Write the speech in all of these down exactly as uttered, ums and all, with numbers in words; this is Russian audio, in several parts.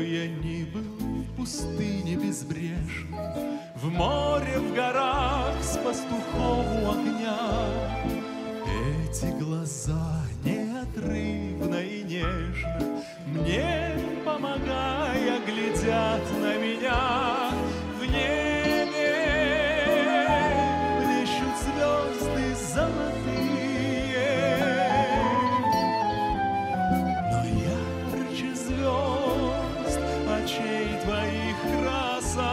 я ни был в пустыне безбрежной, в море, в горах с пастухом у огня, эти глаза неотрывно и нежно, мне помогая, глядят на меня. В небе блещут звезды золотые, но ярче звезд очей твоих краса.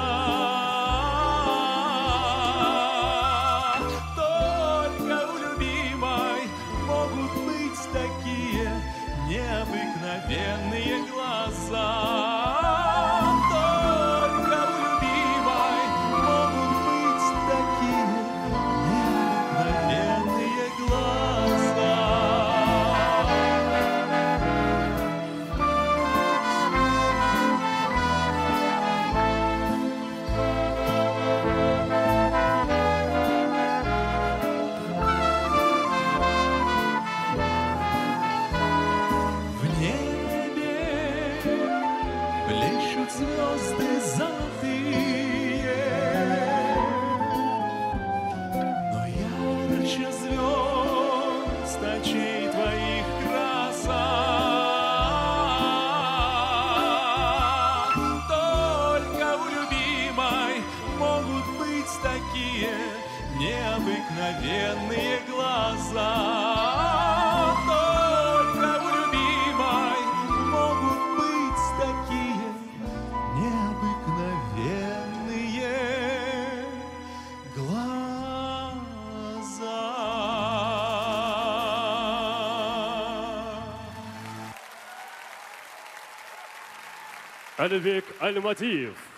Только у любимой могут быть такие необыкновенные глаза. Блещут звезды золотые, но ярче звезд очей твоих краса. Только у любимой могут быть такие необыкновенные глаза. Альбек Альматиев.